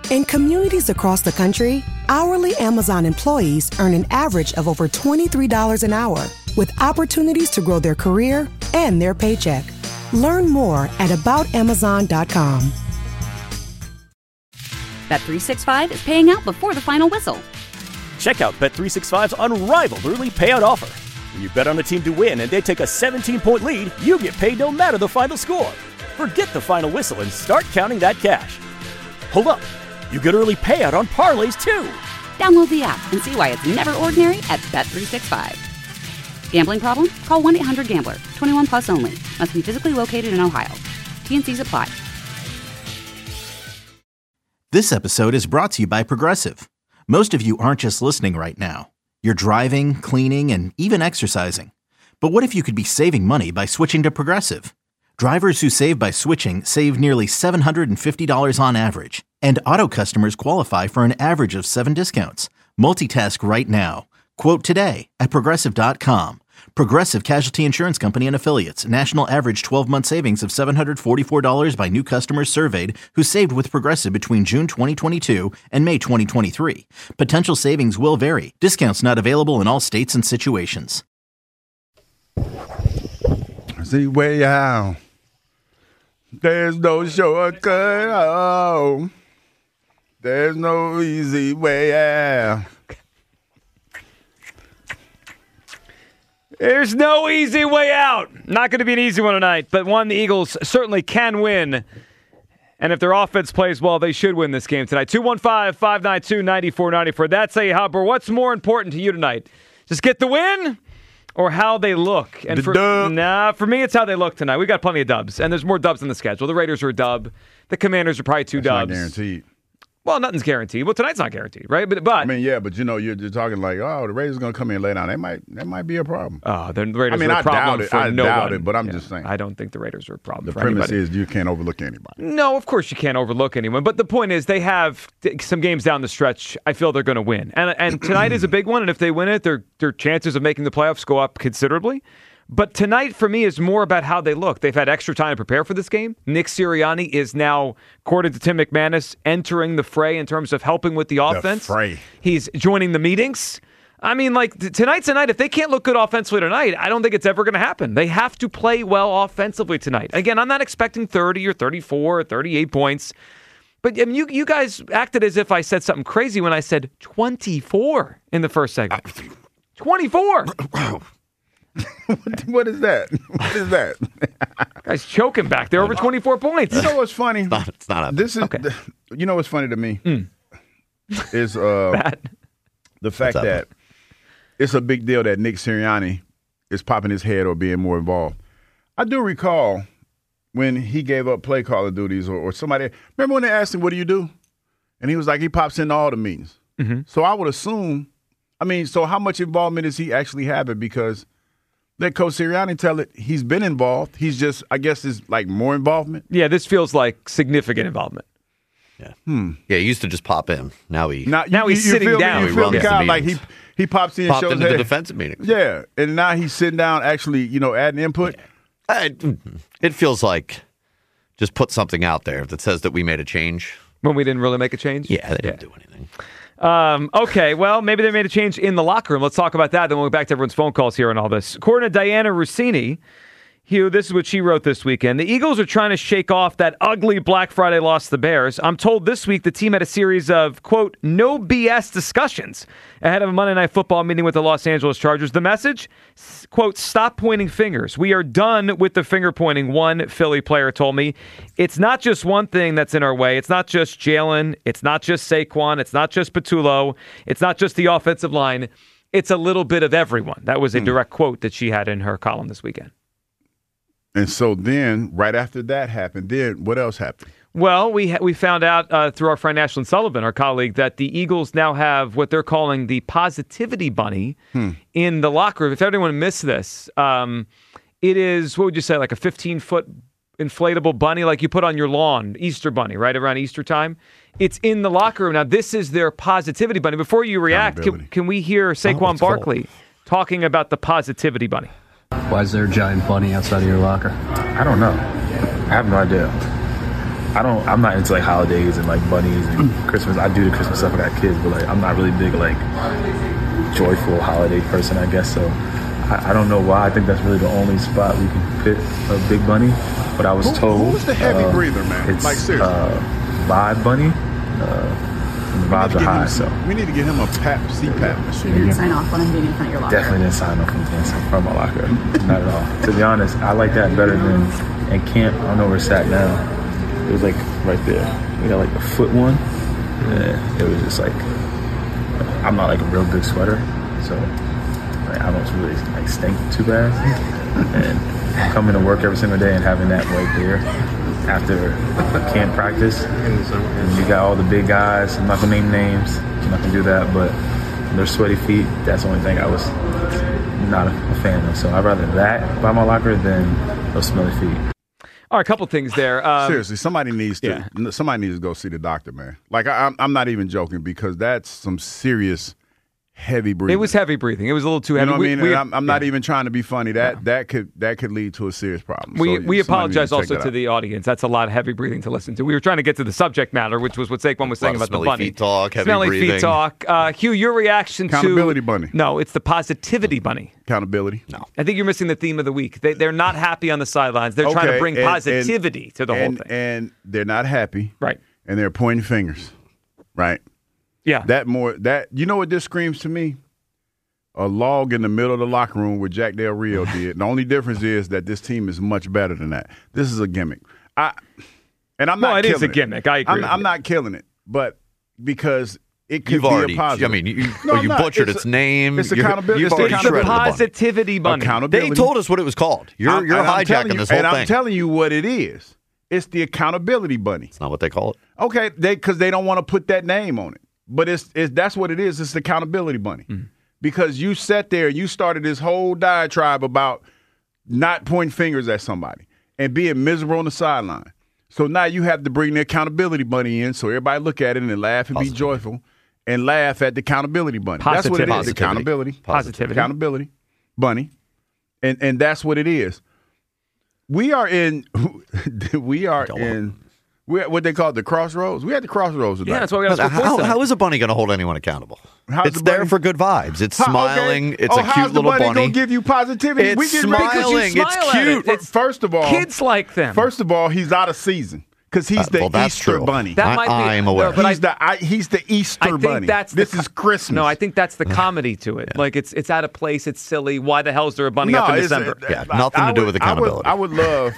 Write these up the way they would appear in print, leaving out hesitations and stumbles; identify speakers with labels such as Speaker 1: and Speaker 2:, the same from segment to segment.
Speaker 1: In communities across the country, hourly Amazon employees earn an average of over $23 an hour, with opportunities to grow their career and their paycheck. Learn more at aboutamazon.com.
Speaker 2: Bet365 is paying out before the final whistle.
Speaker 3: Check out Bet365's unrivaled early payout offer. When you bet on a team to win and they take a 17-point lead, you get paid no matter the final score. Forget the final whistle and start counting that cash. Hold up. You get early payout on parlays, too.
Speaker 2: Download the app and see why it's never ordinary at Bet365. Gambling problem? Call 1-800-GAMBLER. 21 plus only. Must be physically located in Ohio. T&Cs apply.
Speaker 4: This episode is brought to you by Progressive. Most of you aren't just listening right now. You're driving, cleaning, and even exercising. But what if you could be saving money by switching to Progressive? Drivers who save by switching save nearly $750 on average. And auto customers qualify for an average of 7 discounts. Multitask right now. Quote today at Progressive.com. Progressive Casualty Insurance Company and Affiliates. National average 12-month savings of $744 by new customers surveyed who saved with Progressive between June 2022 and May 2023. Potential savings will vary. Discounts not available in all states and situations.
Speaker 5: See way out. There's no shortcut. Oh, there's no easy way out.
Speaker 6: There's no easy way out. Not going to be an easy one tonight, but one the Eagles certainly can win. And if their offense plays well, they should win this game tonight. 215-592-9494. That's a Hubber. What's more important to you tonight? Just get the win or how they look? And for me, it's how they look tonight. We got plenty of dubs, and there's more dubs in the schedule. The Raiders are a dub. The Commanders are probably two dubs.
Speaker 5: Not guaranteed.
Speaker 6: Well, nothing's guaranteed. Well, tonight's not guaranteed, right? But
Speaker 5: I mean, yeah, but you're talking like, oh, the Raiders are going to come in late on. That might be a problem.
Speaker 6: Oh, the Raiders are a problem for
Speaker 5: I
Speaker 6: no
Speaker 5: doubt
Speaker 6: one.
Speaker 5: it, but I'm just saying.
Speaker 6: I don't think the Raiders are a problem
Speaker 5: the
Speaker 6: for
Speaker 5: premise
Speaker 6: anybody.
Speaker 5: is you can't overlook anybody.
Speaker 6: No, of course you can't overlook anyone. But the point is they have some games down the stretch I feel they're going to win. And tonight is a big one, and if they win it, their chances of making the playoffs go up considerably. But tonight, for me, is more about how they look. They've had extra time to prepare for this game. Nick Sirianni is now, according to Tim McManus, entering the fray in terms of helping with the offense.
Speaker 5: The fray.
Speaker 6: He's joining the meetings. I mean, like, tonight's a night. If they can't look good offensively tonight, I don't think it's ever going to happen. They have to play well offensively tonight. Again, I'm not expecting 30 or 34 or 38 points. But I mean, you guys acted as if I said something crazy when I said 24 in the first segment. 24!
Speaker 5: What is that? What is that?
Speaker 6: Guy's choking back there over 24 points.
Speaker 5: You know what's funny?
Speaker 7: It's not
Speaker 5: this is
Speaker 6: okay.
Speaker 5: You know what's funny to me is
Speaker 6: the
Speaker 5: fact that it's a big deal that Nick Sirianni is popping his head or being more involved. I do recall when he gave up play calling duties or somebody. Remember when they asked him, "What do you do?" And he was like, he pops into all the meetings. Mm-hmm. So I would assume. I mean, so how much involvement is he actually having? Because let Coach Sirianni tell it, he's been involved. He's just, I guess, is like more involvement.
Speaker 6: Yeah, this feels like significant involvement.
Speaker 7: Yeah. Yeah, he used to just pop in. Now he's
Speaker 6: sitting down.
Speaker 5: You feel me? Kind of like he pops in and
Speaker 7: popped
Speaker 5: shows
Speaker 7: into the defensive meetings.
Speaker 5: Yeah, and now he's sitting down actually, adding input.
Speaker 7: Yeah. It feels like just put something out there that says that we made a change.
Speaker 6: When we didn't really make a change?
Speaker 7: Yeah, they didn't do anything.
Speaker 6: Okay, well, maybe they made a change in the locker room. Let's talk about that. Then we'll go back to everyone's phone calls here and all this. According to Diana Rossini, Hugh, this is what she wrote this weekend. The Eagles are trying to shake off that ugly Black Friday loss to the Bears. I'm told this week the team had a series of, quote, no BS discussions ahead of a Monday Night Football meeting with the Los Angeles Chargers. The message, quote, stop pointing fingers. We are done with the finger pointing, one Philly player told me. It's not just one thing that's in our way. It's not just Jalen. It's not just Saquon. It's not just Patullo. It's not just the offensive line. It's a little bit of everyone. That was a direct quote that she had in her column this weekend.
Speaker 5: And so then, right after that happened, then what else happened?
Speaker 6: Well, we found out through our friend Ashlyn Sullivan, our colleague, that the Eagles now have what they're calling the positivity bunny in the locker room. If anyone missed this, it is, what would you say, like a 15-foot inflatable bunny like you put on your lawn, Easter bunny, right around Easter time. It's in the locker room. Now, this is their positivity bunny. Before you react, can we hear Saquon Barkley talking about the positivity bunny?
Speaker 8: Why is there a giant bunny outside of your locker?
Speaker 9: I don't know. I have no idea.
Speaker 8: I'm not into like holidays and like bunnies and Christmas. I do the Christmas stuff. I got kids, but like I'm not really big like joyful holiday person, I guess. So I don't know why. I think that's really the only spot we can fit a big bunny. But I was told
Speaker 5: who's the heavy breather, man?
Speaker 8: It's
Speaker 5: like seriously,
Speaker 8: Vibe Bunny. The vibes are high, so
Speaker 5: we need to get him a CPAP machine.
Speaker 9: You didn't sign off on him being in front of your locker.
Speaker 8: Definitely didn't sign off on dancing from my locker. Not at all. To be honest, I like that better than in camp. I don't know where it's at now. It was like right there. We got like the foot one. Yeah, it was just like I'm not like a real big sweater, so like, I don't really like stink too bad. And coming to work every single day and having that right there after camp practice, and you got all the big guys. I'm not gonna name names. I'm not gonna do that, but their sweaty feet. That's the only thing I was not a fan of. So I'd rather that by my locker than those smelly feet.
Speaker 6: All right, a couple things there.
Speaker 5: Seriously, somebody needs to go see the doctor, man. Like I'm not even joking, because that's some serious heavy breathing.
Speaker 6: It was heavy breathing. It was a little too heavy.
Speaker 5: You know what I mean? I'm not even trying to be funny. That could lead to a serious problem.
Speaker 6: We apologize also to the audience. That's a lot of heavy breathing to listen to. We were trying to get to the subject matter, which was what Saquon was saying about the bunny.
Speaker 7: Feet talk, heavy
Speaker 6: smelly
Speaker 7: breathing.
Speaker 6: feet talk. Hugh, your reaction
Speaker 5: Accountability bunny.
Speaker 6: No, it's the positivity bunny.
Speaker 5: Accountability.
Speaker 7: No.
Speaker 6: I think you're missing the theme of the week. They're not happy on the sidelines. They're trying to bring positivity to the whole thing.
Speaker 5: And they're not happy.
Speaker 6: Right.
Speaker 5: And they're pointing fingers. Right.
Speaker 6: Yeah.
Speaker 5: You know what this screams to me? A log in the middle of the locker room where Jack Del Rio did. The only difference is that this team is much better than that. This is a gimmick. I'm not.
Speaker 6: It is a gimmick. I agree.
Speaker 5: I'm not killing it, but because it could
Speaker 7: You've
Speaker 5: be
Speaker 7: already,
Speaker 5: a positive.
Speaker 7: I mean, you butchered its name.
Speaker 5: It's accountability.
Speaker 7: You've
Speaker 5: It's
Speaker 7: already shredded the bunny.
Speaker 6: Positivity bunny.
Speaker 5: Accountability.
Speaker 7: They told us what it was called. You're hijacking this whole thing.
Speaker 5: And I'm telling you what it is. It's the accountability bunny.
Speaker 7: It's not what they call it.
Speaker 5: Okay, because they don't want to put that name on it, but that's what it is. It's the accountability bunny. Because you sat there and you started this whole diatribe about not pointing fingers at somebody and being miserable on the sideline. So now you have to bring the accountability bunny in so everybody look at it and laugh and be joyful and laugh at the accountability bunny. That's what it is. Accountability.
Speaker 6: Positivity.
Speaker 5: Accountability bunny. And that's what it is. We are in what they call the crossroads. We had the crossroads tonight.
Speaker 6: Yeah, that's why we got to
Speaker 7: How is a bunny going to hold anyone accountable?
Speaker 5: How's
Speaker 7: there for good vibes. It's smiling.
Speaker 5: Okay.
Speaker 7: It's a cute little bunny.
Speaker 5: How's the bunny going to give you positivity?
Speaker 7: It's smiling. It's cute.
Speaker 5: First of all,
Speaker 6: kids like them.
Speaker 5: First of all, he's out of season because he's the Easter bunny.
Speaker 6: That might be.
Speaker 7: I am aware.
Speaker 6: No,
Speaker 5: he's the Easter bunny. This is Christmas.
Speaker 6: No, I think that's the comedy to it. Like it's out of place. It's silly. Why the hell is there a bunny up in December?
Speaker 7: Nothing to do with accountability.
Speaker 5: I would love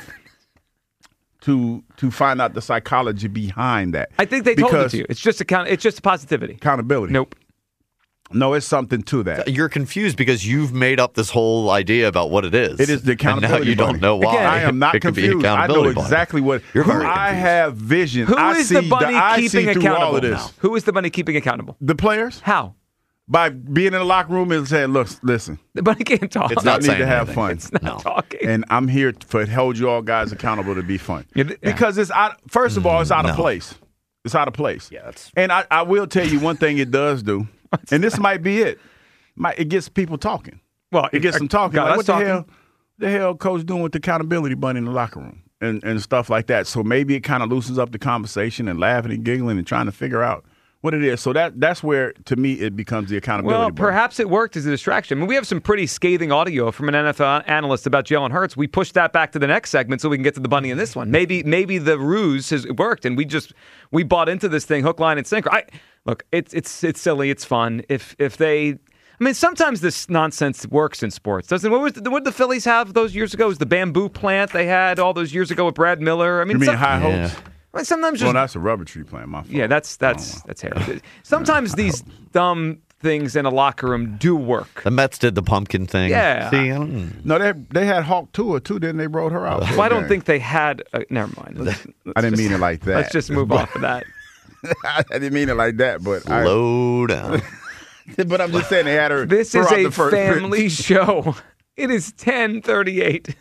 Speaker 5: to find out the psychology behind that.
Speaker 6: I think they told it to you. It's just positivity.
Speaker 5: Accountability.
Speaker 6: Nope.
Speaker 5: No, it's something to that.
Speaker 7: You're confused because you've made up this whole idea about what it is.
Speaker 5: It is the accountability
Speaker 7: and now you
Speaker 5: bunny.
Speaker 7: don't know why.
Speaker 5: Again, I am not
Speaker 7: it
Speaker 5: confused.
Speaker 7: Could be
Speaker 5: I know exactly
Speaker 7: bunny.
Speaker 5: what. I have vision.
Speaker 6: Who is the bunny keeping accountable
Speaker 5: all of this.
Speaker 6: Who is the bunny keeping accountable?
Speaker 5: The players.
Speaker 6: How?
Speaker 5: By being in the locker room and saying, "Look, listen,
Speaker 6: the bunny can't talk.
Speaker 7: It's not
Speaker 5: need to have fun.
Speaker 6: It's not talking.
Speaker 5: And I'm here to hold you all guys accountable to be fun because it's out. First of all, it's out of place. It's out of place.
Speaker 7: Yeah,
Speaker 5: and I will tell you one thing it does do, and this might be it. It gets people talking.
Speaker 6: Well,
Speaker 5: it gets them talking. Like, what the hell coach doing with the accountability bunny in the locker room and stuff like that. So maybe it kind of loosens up the conversation and laughing and giggling and trying to figure out what it is. So that's where, to me, it becomes the accountability bunny.
Speaker 6: Perhaps it worked as a distraction. I mean, we have some pretty scathing audio from an NFL analyst about Jalen Hurts. We pushed that back to the next segment so we can get to the bunny in this one. Maybe the ruse has worked, and we bought into this thing hook, line, and sinker. Look, it's silly, it's fun. If they. I mean, sometimes this nonsense works in sports, doesn't it? What did the Phillies have those years ago? It was the bamboo plant they had all those years ago with Brad Miller. I mean,
Speaker 5: you mean high hopes?
Speaker 6: I mean, sometimes
Speaker 5: that's a rubber tree plant. My fault.
Speaker 6: Yeah, that's terrible. Sometimes these dumb things in a locker roroom do work.
Speaker 7: The Mets did the pumpkin thing.
Speaker 6: Yeah.
Speaker 7: See,
Speaker 5: no, they had Hawk Tua too. Then they wrote her out.
Speaker 6: Well, I don't think they had. Never mind.
Speaker 5: I didn't mean it like that.
Speaker 6: Let's just move off of that.
Speaker 5: I didn't mean it like that, but
Speaker 7: slow down.
Speaker 5: But I'm just saying they had her.
Speaker 6: This is a family show. It is 10:38.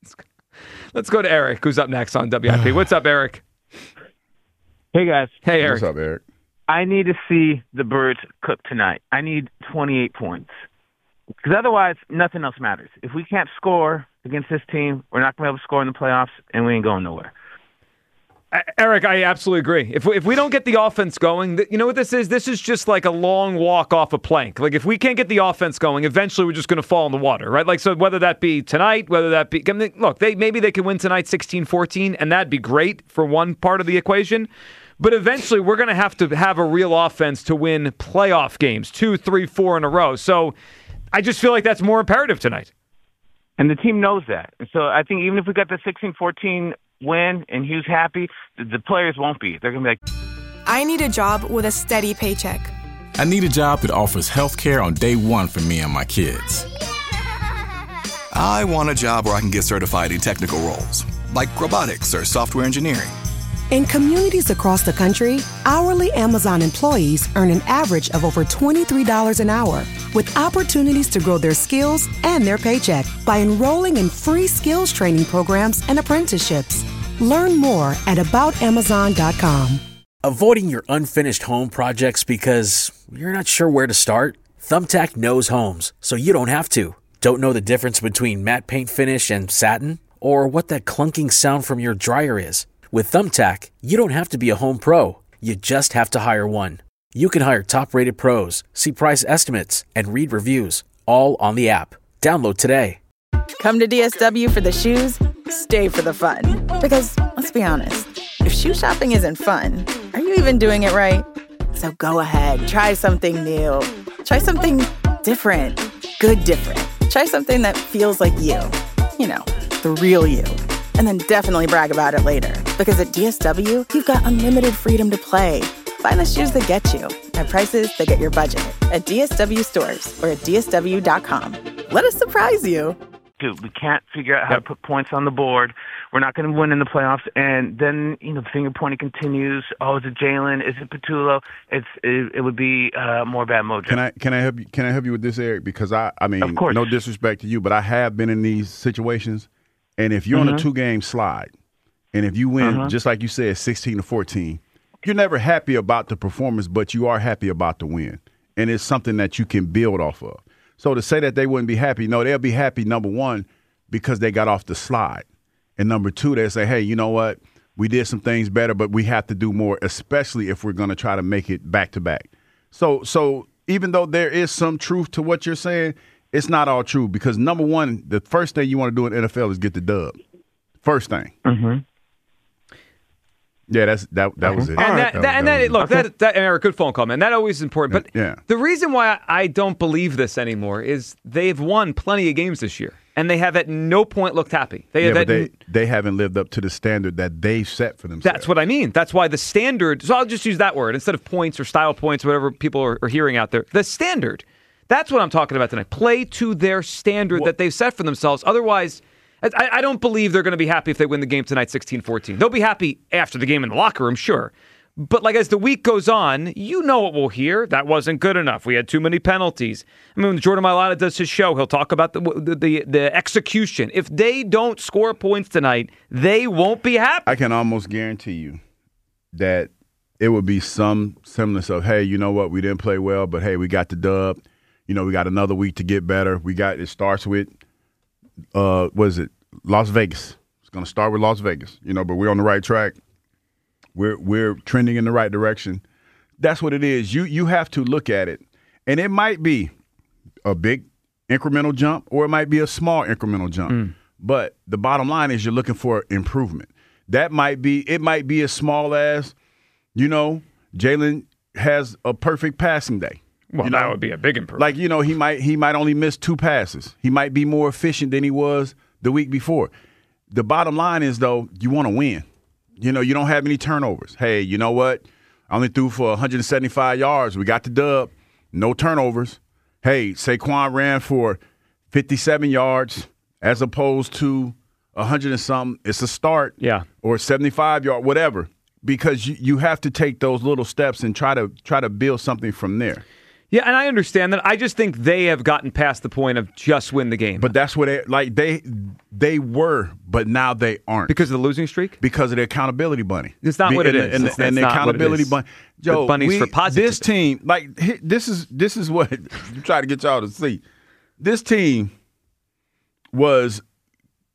Speaker 6: Let's go to Eric, who's up next on WIP. What's up, Eric?
Speaker 10: Hey, guys.
Speaker 6: Hey, Eric.
Speaker 5: What's up, Eric?
Speaker 10: I need to see the Birds cook tonight. I need 28 points. Because otherwise, nothing else matters. If we can't score against this team, we're not going to be able to score in the playoffs, and we ain't going nowhere.
Speaker 6: Eric, I absolutely agree. If we don't get the offense going, you know what this is? This is just like a long walk off a plank. Like if we can't get the offense going, eventually we're just going to fall in the water, right? Like so whether that be tonight, whether that be look, maybe they can win tonight 16-14, and that'd be great for one part of the equation. But eventually we're going to have a real offense to win playoff games, 2, 3, 4 in a row. So I just feel like that's more imperative tonight.
Speaker 10: And the team knows that. So I think even if we got the 16-14 win and Hugh's happy, the players won't be. They're going to be like,
Speaker 9: I need a job with a steady paycheck.
Speaker 11: I need a job that offers health care on day one for me and my kids.
Speaker 12: I want a job where I can get certified in technical roles, like robotics or software engineering.
Speaker 1: In communities across the country, hourly Amazon employees earn an average of over $23 an hour, with opportunities to grow their skills and their paycheck by enrolling in free skills training programs and apprenticeships. Learn more at aboutamazon.com.
Speaker 13: Avoiding your unfinished home projects because you're not sure where to start? Thumbtack knows homes, so you don't have to. Don't know the difference between matte paint finish and satin? Or what that clunking sound from your dryer is? With Thumbtack, you don't have to be a home pro. You just have to hire one. You can hire top-rated pros, see price estimates, and read reviews, all on the app. Download today.
Speaker 14: Come to DSW for the shoes, stay for the fun. Because, let's be honest, if shoe shopping isn't fun, are you even doing it right? So go ahead, try something new. Try something different. Good different. Try something that feels like you. You know, the real you. And then definitely brag about it later. Because at DSW, you've got unlimited freedom to play. Find the shoes that get you at prices that get your budget at DSW stores or at DSW.com. Let us surprise you.
Speaker 10: Dude, we can't figure out how to put points on the board. We're not going to win in the playoffs. And then, the finger pointing continues. Oh, is it Jalen? Is it Petulo? It would be more bad mojo.
Speaker 5: Can I help you? Can I help you with this, Eric? Because I mean,
Speaker 10: of course.
Speaker 5: No disrespect to you, but I have been in these situations. And if you're on a 2-game slide, and if you win, just like you said, 16-14, you're never happy about the performance, but you are happy about the win. And it's something that you can build off of. So to say that they wouldn't be happy, no, they'll be happy, number one, because they got off the slide. And number two, they say, hey, you know what? We did some things better, but we have to do more, especially if we're going to try to make it back-to-back. So even though there is some truth to what you're saying, it's not all true because, number one, the first thing you want to do in the NFL is get the dub. First thing.
Speaker 10: Mm-hmm.
Speaker 5: Yeah, that was it.
Speaker 6: And Eric, good phone call, man. That always is important. But the reason why I don't believe this anymore is they've won plenty of games this year, and they have at no point looked happy. They
Speaker 5: haven't lived up to the standard that they've set for themselves.
Speaker 6: That's what I mean. That's why the standard – so I'll just use that word instead of points or style points, whatever people are hearing out there. The standard – that's what I'm talking about tonight. Play to their standard that they've set for themselves. Otherwise, I don't believe they're going to be happy if they win the game tonight 16-14. They'll be happy after the game in the locker room, sure. But as the week goes on, you know what we'll hear. That wasn't good enough. We had too many penalties. I mean, when Jordan Mailata does his show, he'll talk about the execution. If they don't score points tonight, they won't be happy.
Speaker 5: I can almost guarantee you that it would be some semblance of, hey, you know what? We didn't play well, but, hey, we got the dub. We got another week to get better. It starts with, Las Vegas. It's going to start with Las Vegas, but we're on the right track. We're trending in the right direction. That's what it is. You have to look at it, and it might be a big incremental jump or it might be a small incremental jump. But the bottom line is you're looking for improvement. It might be as small as, Jalen has a perfect passing day.
Speaker 6: Well, that would be a big improvement.
Speaker 5: He might only miss 2 passes. He might be more efficient than he was the week before. The bottom line is, though, you want to win. You don't have any turnovers. Hey, you know what? I only threw for 175 yards. We got the dub. No turnovers. Hey, Saquon ran for 57 yards as opposed to 100 and something. It's a start.
Speaker 6: Yeah.
Speaker 5: Or 75 yard, whatever. Because you have to take those little steps and try to build something from there.
Speaker 6: Yeah, and I understand that. I just think they have gotten past the point of just win the game.
Speaker 5: But that's what they were, but now they aren't.
Speaker 6: Because of the losing streak?
Speaker 5: Because of the accountability bunny.
Speaker 6: It's not what it is.
Speaker 5: And the accountability bunny. Joe,
Speaker 6: the bunny's for positive.
Speaker 5: This team, this is what I'm trying to get y'all to see. This team was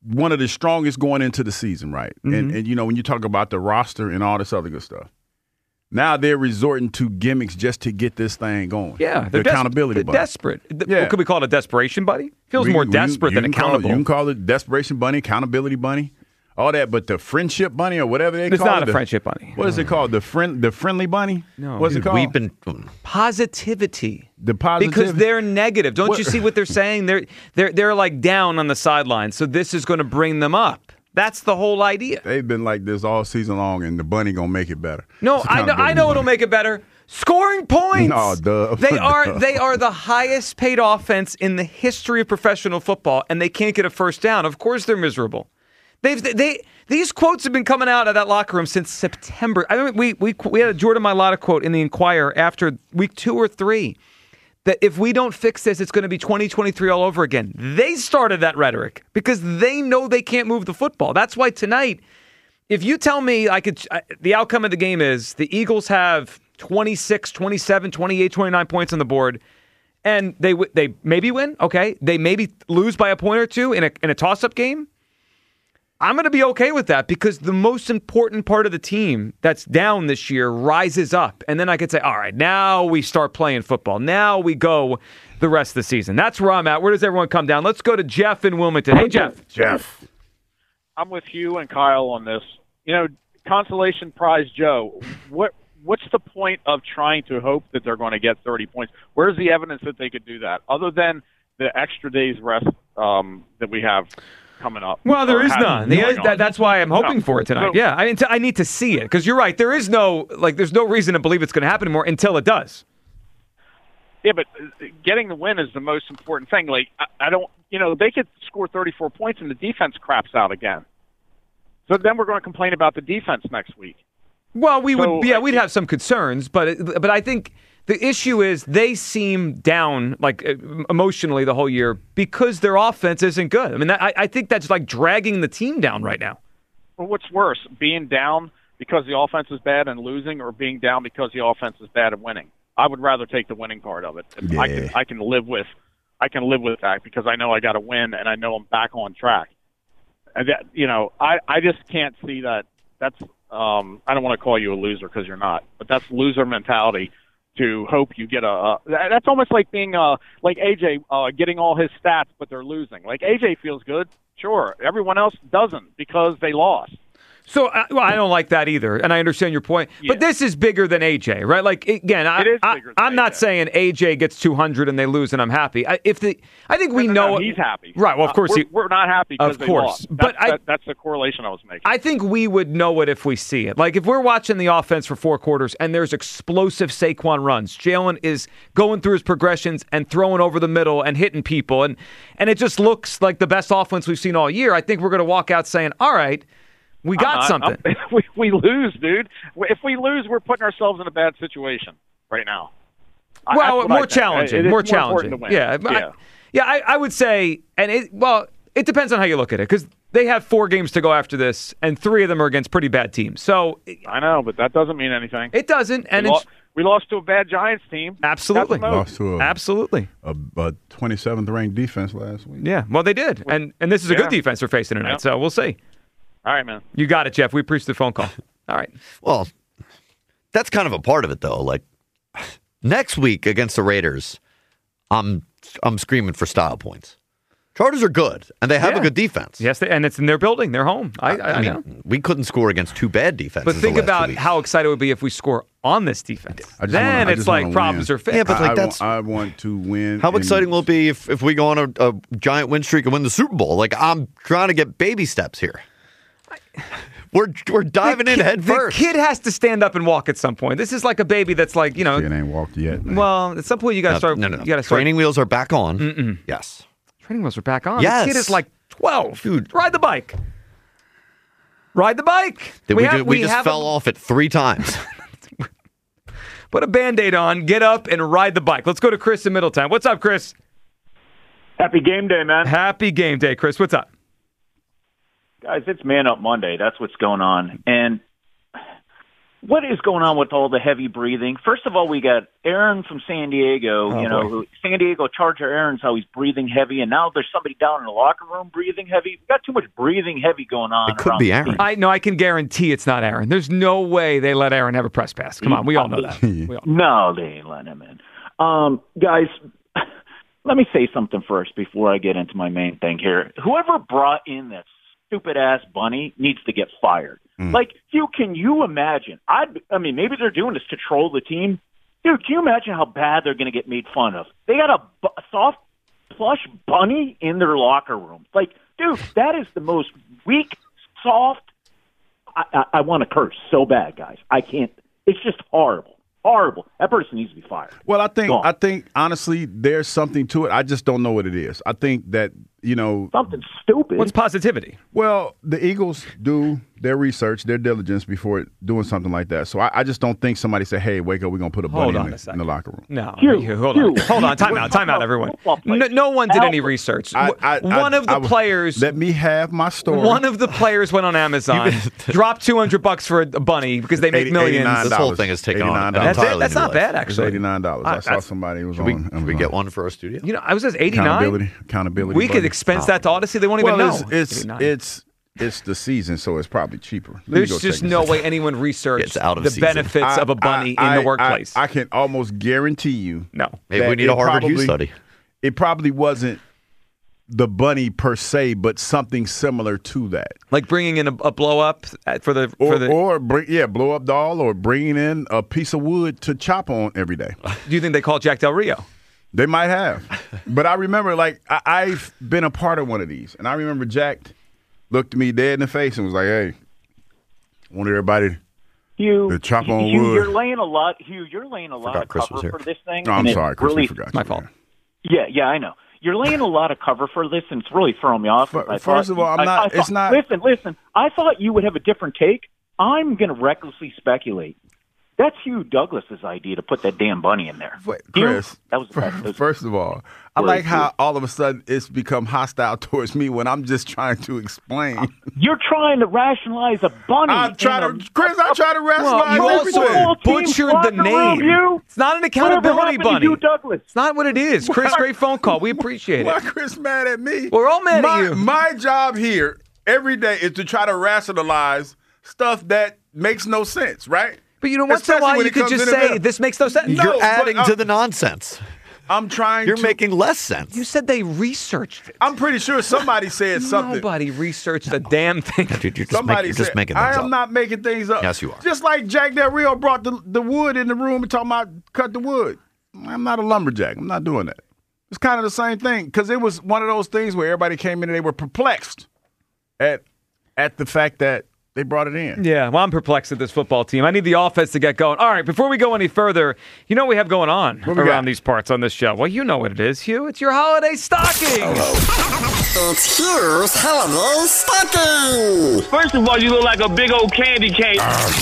Speaker 5: one of the strongest going into the season, right?
Speaker 6: Mm-hmm.
Speaker 5: And when you talk about the roster and all this other good stuff, now they're resorting to gimmicks just to get this thing going.
Speaker 6: Yeah,
Speaker 5: the accountability
Speaker 6: they're
Speaker 5: bunny.
Speaker 6: desperate. Well, could we call it a desperation bunny? Feels more desperate than accountable.
Speaker 5: You can call it desperation bunny, accountability bunny, all that. But the friendship bunny or whatever they call it.
Speaker 6: It's not a friendship bunny.
Speaker 5: What is it called? The friendly bunny?
Speaker 6: No.
Speaker 5: What's it called?
Speaker 7: We've been
Speaker 6: positivity.
Speaker 5: The positivity.
Speaker 6: Because they're negative. Don't you see what they're saying? They're like down on the sidelines. So this is going to bring them up. That's the whole idea.
Speaker 5: They've been like this all season long, and the bunny gonna make it better.
Speaker 6: No, I know it'll make it better. Scoring points.
Speaker 5: No, duh.
Speaker 6: They are the highest paid offense in the history of professional football, and they can't get a first down. Of course, they're miserable. These quotes have been coming out of that locker room since September. I mean, we had a Jordan Mailata quote in the Inquirer after week 2 or 3. That if we don't fix this, it's going to be 2023 all over again. They started that rhetoric because they know they can't move the football. That's why tonight, if you tell me the outcome of the game is the Eagles have 26, 27, 28, 29 points on the board, and they maybe win, okay, they maybe lose by a point or two in a toss-up game, I'm going to be okay with that because the most important part of the team that's down this year rises up. And then I could say, all right, now we start playing football. Now we go the rest of the season. That's where I'm at. Where does everyone come down? Let's go to Jeff in Wilmington. Hey, Jeff.
Speaker 15: I'm with you and Kyle on this. Consolation prize Joe. What's the point of trying to hope that they're going to get 30 points? Where's the evidence that they could do that other than the extra day's rest that we have coming up?
Speaker 6: Well, there is none. That's why I'm hoping for it tonight. Yeah, I need to see it because you're right. There's no reason to believe it's going to happen anymore until it does.
Speaker 15: Yeah, but getting the win is the most important thing. Like, I don't, they could score 34 points and the defense craps out again. So then we're going to complain about the defense next week.
Speaker 6: Well, we'd have some concerns, but I think the issue is they seem down emotionally the whole year because their offense isn't good. I mean, I think that's like dragging the team down right now.
Speaker 15: Well, what's worse, being down because the offense is bad and losing, or being down because the offense is bad and winning? I would rather take the winning part of it.
Speaker 5: Yeah.
Speaker 15: I can live with that because I know I got to win and I know I'm back on track. And that, I just can't see that. That's I don't want to call you a loser because you're not, but that's loser mentality. To hope you get that's almost like being like AJ getting all his stats, but they're losing. Like AJ feels good, sure. Everyone else doesn't because they lost.
Speaker 6: So, I don't like that either, and I understand your point. Yeah. But this is bigger than AJ, right? Like, again, I'm not saying AJ gets 200 and they lose and I'm happy. I think we know
Speaker 15: he's happy,
Speaker 6: right? Well, of course
Speaker 15: we're not happy because they lost.
Speaker 6: But
Speaker 15: that's the correlation I was making.
Speaker 6: I think we would know it if we see it. Like if we're watching the offense for 4 quarters and there's explosive Saquon runs, Jalen is going through his progressions and throwing over the middle and hitting people, and it just looks like the best offense we've seen all year. I think we're going to walk out saying, all right, we got something.
Speaker 15: We lose, dude. If we lose, we're putting ourselves in a bad situation right now.
Speaker 6: Well, more challenging. More challenging. Yeah. I would say, and it depends on how you look at it, because they have 4 games to go after this, and 3 of them are against pretty bad teams. So
Speaker 15: I know, but that doesn't mean anything.
Speaker 6: It doesn't. And
Speaker 15: we lost to a bad Giants team.
Speaker 6: Absolutely.
Speaker 5: Lost to
Speaker 6: a
Speaker 5: 27th ranked defense last week.
Speaker 6: Yeah, well, they did. And this is a good defense they're facing tonight, so we'll see.
Speaker 15: All right, man.
Speaker 6: You got it, Jeff. We appreciate the phone call. All right.
Speaker 7: Well, that's kind of a part of it, though. Like, next week against the Raiders, I'm screaming for style points. Chargers are good, and they have a good defense.
Speaker 6: Yes, and it's in their building, their home. I mean, know.
Speaker 7: We couldn't score against 2 bad defenses.
Speaker 6: But think about how excited it would be if we score on this defense. Then it's like problems are fixed.
Speaker 7: Yeah, but
Speaker 5: I want to win.
Speaker 7: How exciting will it be if we go on a giant win streak and win the Super Bowl? Like, I'm trying to get baby steps here. We're diving in head first.
Speaker 6: The kid has to stand up and walk at some point. This is like a baby that's like,
Speaker 5: It ain't walked yet. Man.
Speaker 6: Well, at some point you got to start.
Speaker 7: No.
Speaker 6: You got to start.
Speaker 7: Training wheels are back on.
Speaker 6: Mm-mm.
Speaker 7: Yes.
Speaker 6: Training wheels are back on.
Speaker 7: Yes.
Speaker 6: The kid is like 12.
Speaker 7: Dude.
Speaker 6: Ride the bike. Ride the bike.
Speaker 7: We just fell off it 3 times.
Speaker 6: Put a Band-Aid on, get up, and ride the bike. Let's go to Chris in Middletown. What's up, Chris?
Speaker 16: Happy game day, man.
Speaker 6: Happy game day, Chris. What's up?
Speaker 16: Guys, it's Man Up Monday. That's what's going on. And
Speaker 17: what is going on with all the heavy breathing? First of all, we got Aaron from San Diego, who San Diego Charger Aaron's how he's breathing heavy, and now there's somebody down in the locker room breathing heavy. We got too much breathing heavy going on.
Speaker 7: It could be Aaron.
Speaker 6: I can guarantee it's not Aaron. There's no way they let Aaron have a press pass. Come on, we all know that.
Speaker 17: No, they ain't letting him in. Guys, let me say something first before I get into my main thing here. Whoever brought in that stupid-ass bunny needs to get fired. Like, Hugh, can you imagine? I mean, maybe they're doing this to troll the team. Dude, can you imagine how bad they're going to get made fun of? They got a soft, plush bunny in their locker room. Like, dude, that is the most weak, soft. I want to curse so bad, guys. I can't. It's just horrible. Horrible. That person needs to be fired.
Speaker 5: Well, I think honestly, there's something to it. I just don't know what it is. I think that,
Speaker 17: something stupid.
Speaker 6: What's positivity?
Speaker 5: Well, the Eagles do their research, their diligence before doing something like that. So I just don't think somebody said, "Hey, wake up, we're gonna put a bunny in the locker room."
Speaker 6: No, hold on, time out, everyone. No one did any research. One of the players.
Speaker 5: Let me have my story.
Speaker 6: One of the players went on Amazon, dropped $200 for a bunny because they make millions.
Speaker 7: This whole thing is taken on.
Speaker 6: That's not bad, actually.
Speaker 5: It's $89. I saw somebody who was on.
Speaker 7: Can we get one for our studio?
Speaker 6: I was just $89.
Speaker 5: Accountability.
Speaker 6: We could expense that to Odyssey. They won't even know.
Speaker 5: It's the season, so it's probably cheaper.
Speaker 6: There's just no way anyone researched the benefits of a bunny in the workplace.
Speaker 5: I can almost guarantee you.
Speaker 6: No.
Speaker 7: Maybe we need a Harvard Hughes study.
Speaker 5: It probably wasn't the bunny per se, but something similar to that.
Speaker 6: Like bringing in a blow up
Speaker 5: blow up doll, or bringing in a piece of wood to chop on every day.
Speaker 6: Do you think they called Jack Del Rio?
Speaker 5: They might have. But I remember, I've been a part of one of these, and I remember Jack looked at me dead in the face and was like, "Hey, I want everybody to chop on wood."
Speaker 17: You're laying a lot of cover for this thing.
Speaker 5: No, I'm sorry, Chris. I forgot.
Speaker 6: It's my fault.
Speaker 17: Yeah, I know. You're laying a lot of cover for this, and it's really throwing me off.
Speaker 5: First of all, it's not.
Speaker 17: Listen. I thought you would have a different take. I'm going to recklessly speculate. That's Hugh Douglas's idea to put that damn bunny in there.
Speaker 5: Chris,
Speaker 17: that was the best.
Speaker 5: First of all, I like how all of a sudden it's become hostile towards me when I'm just trying to explain.
Speaker 17: You're trying to rationalize a bunny.
Speaker 5: I try to rationalize
Speaker 6: you
Speaker 5: everything.
Speaker 6: also butchered the name. It's not an accountability bunny. It's not what it is. Chris, great phone call. We appreciate it.
Speaker 5: Why Chris mad at me?
Speaker 6: We're all mad at you.
Speaker 5: My job here every day is to try to rationalize stuff that makes no sense, right?
Speaker 6: But once in a while you could just say, this makes no sense.
Speaker 7: You're adding to the nonsense.
Speaker 5: I'm trying
Speaker 7: You're making less sense.
Speaker 6: You said they researched it.
Speaker 5: I'm pretty sure somebody said something.
Speaker 6: Nobody researched a damn thing.
Speaker 7: Dude, you're just making things up.
Speaker 5: I am not making things up.
Speaker 7: Yes, you are.
Speaker 5: Just like Jack Del Rio brought the wood in the room and talking about cut the wood. I'm not a lumberjack. I'm not doing that. It's kind of the same thing, because it was one of those things where everybody came in and they were perplexed at the fact that they brought it in.
Speaker 6: Yeah, well, I'm perplexed at this football team. I need the offense to get going. All right, before we go any further, you know what we have going on around these parts on this show. Well, you know what it is, Hugh. It's your holiday stocking.
Speaker 18: It's Hugh's holiday stocking.
Speaker 16: First of all, you look like a big old candy cane.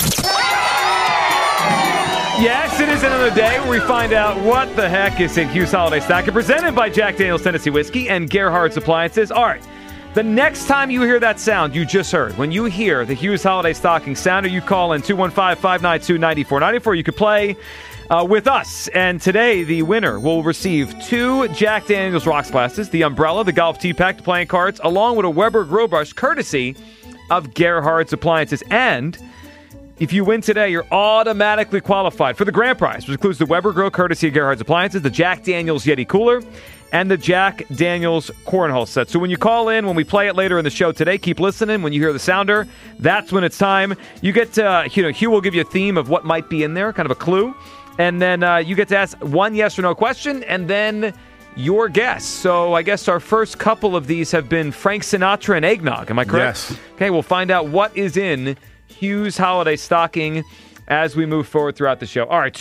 Speaker 6: Yes, it is another day where we find out what the heck is in Hugh's holiday stocking, presented by Jack Daniel's Tennessee Whiskey and Gerhardt's Appliances. All right. The next time you hear that sound you just heard, when you hear the Hughes Holiday Stocking sound, or you call in 215-592-9494, you could play with us. And today, the winner will receive 2 Jack Daniel's Rocks glasses, the umbrella, the golf tee pack, the playing cards, along with a Weber Grill Brush, courtesy of Gerhardt's Appliances. And if you win today, you're automatically qualified for the grand prize, which includes the Weber Grill, courtesy of Gerhardt's Appliances, the Jack Daniel's Yeti Cooler, and the Jack Daniel's Cornhole set. So when you call in, when we play it later in the show today, keep listening. When you hear the sounder, that's when it's time. You get to, Hugh will give you a theme of what might be in there, kind of a clue. And then you get to ask one yes or no question, and then your guess. So I guess our first couple of these have been Frank Sinatra and eggnog. Am I correct?
Speaker 5: Yes.
Speaker 6: Okay, we'll find out what is in Hugh's holiday stocking as we move forward throughout the show. All right,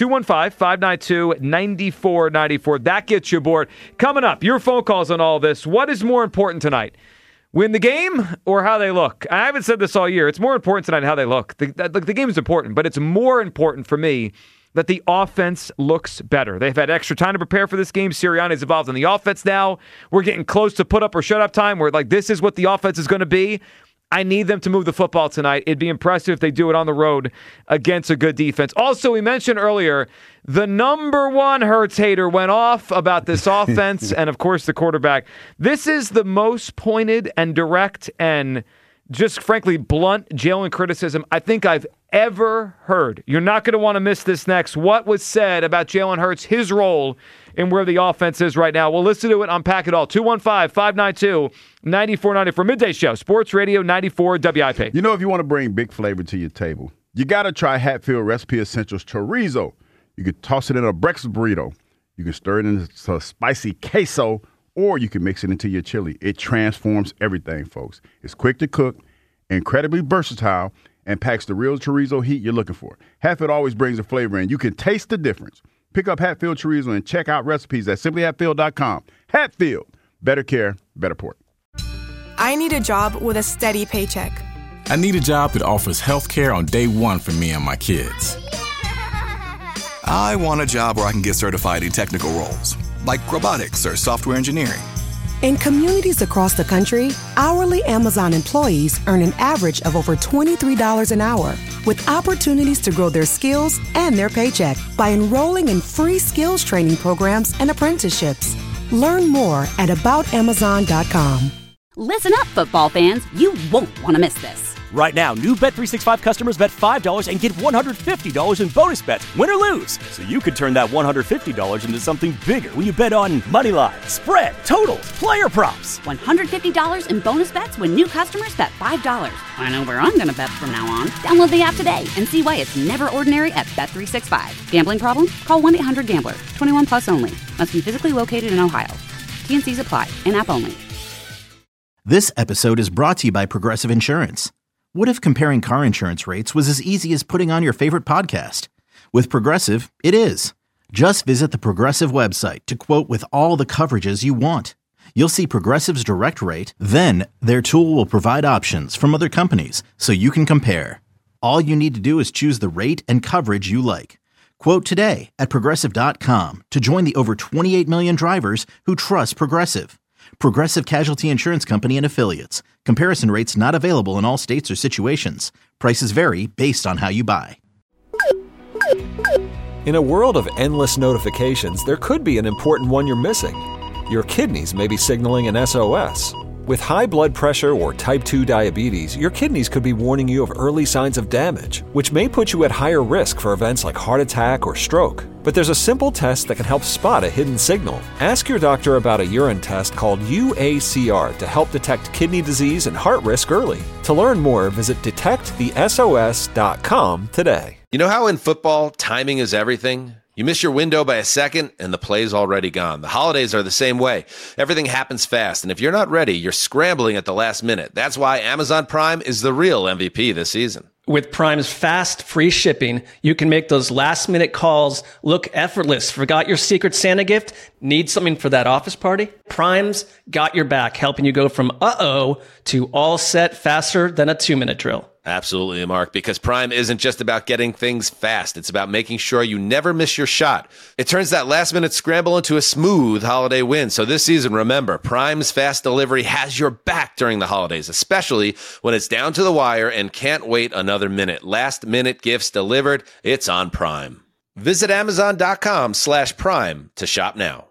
Speaker 6: 215-592-9494. That gets you aboard. Coming up, your phone calls on all this. What is more important tonight? Win the game or how they look? I haven't said this all year. It's more important tonight how they look. The game is important, but it's more important for me that the offense looks better. They've had extra time to prepare for this game. Sirianni's involved in the offense now. We're getting close to put up or shut up time where this is what the offense is going to be. I need them to move the football tonight. It'd be impressive if they do it on the road against a good defense. Also, we mentioned earlier, the number one Hurts hater went off about this offense and, of course, the quarterback. This is the most pointed and direct and just, frankly, blunt Jalen criticism I think I've ever heard. You're not going to want to miss this next. What was said about Jalen Hurts, his role in where the offense is right now. We'll listen to it, unpack it all. 215-592-9490 for Midday Show, Sports Radio 94 WIP.
Speaker 5: You know, if you want to bring big flavor to your table, you got to try Hatfield Recipe Essentials Chorizo. You could toss it in a breakfast burrito. You can stir it into a spicy queso, or you can mix it into your chili. It transforms everything, folks. It's quick to cook, incredibly versatile, and packs the real chorizo heat you're looking for. Hatfield always brings the flavor in. You can taste the difference. Pick up Hatfield Chorizo and check out recipes at simplyhatfield.com. Hatfield. Better care, better pork.
Speaker 9: I need a job with a steady paycheck.
Speaker 11: I need a job that offers health care on day one for me and my kids.
Speaker 12: I want a job where I can get certified in technical roles, like robotics or software engineering.
Speaker 1: In communities across the country, hourly Amazon employees earn an average of over $23 an hour, with opportunities to grow their skills and their paycheck by enrolling in free skills training programs and apprenticeships. Learn more at aboutamazon.com.
Speaker 2: Listen up, football fans. You won't want to miss this.
Speaker 3: Right now, new Bet365 customers bet $5 and get $150 in bonus bets, win or lose. So you could turn that $150 into something bigger when you bet on money line, spread, totals, player props.
Speaker 2: $150 in bonus bets when new customers bet $5. I know where I'm going to bet from now on. Download the app today and see why it's never ordinary at Bet365. Gambling problem? Call 1-800-GAMBLER. 21 plus only. Must be physically located in Ohio. T&Cs apply. In-app only.
Speaker 4: This episode is brought to you by Progressive Insurance. What if comparing car insurance rates was as easy as putting on your favorite podcast? With Progressive, it is. Just visit the Progressive website to quote with all the coverages you want. You'll see Progressive's direct rate, then their tool will provide options from other companies so you can compare. All you need to do is choose the rate and coverage you like. Quote today at Progressive.com to join the over 28 million drivers who trust Progressive. Progressive Casualty Insurance Company and Affiliates. Comparison rates not available in all states or situations. Prices vary based on how you buy.
Speaker 19: In a world of endless notifications, there could be an important one you're missing. Your kidneys may be signaling an SOS. With high blood pressure or type 2 diabetes, your kidneys could be warning you of early signs of damage, which may put you at higher risk for events like heart attack or stroke. But there's a simple test that can help spot a hidden signal. Ask your doctor about a urine test called UACR to help detect kidney disease and heart risk early. To learn more, visit detectthesos.com today.
Speaker 20: You know how in football, timing is everything? You miss your window by a second, and the play's already gone. The holidays are the same way. Everything happens fast, and if you're not ready, you're scrambling at the last minute. That's why Amazon Prime is the real MVP this season.
Speaker 21: With Prime's fast, free shipping, you can make those last-minute calls look effortless. Forgot your Secret Santa gift? Need something for that office party? Prime's got your back, helping you go from uh-oh to all set faster than a 2-minute drill.
Speaker 20: Absolutely, Mark, because Prime isn't just about getting things fast. It's about making sure you never miss your shot. It turns that last-minute scramble into a smooth holiday win. So this season, remember, Prime's fast delivery has your back during the holidays, especially when it's down to the wire and can't wait another minute. Last-minute gifts delivered. It's on Prime. Visit Amazon.com/Prime to shop now.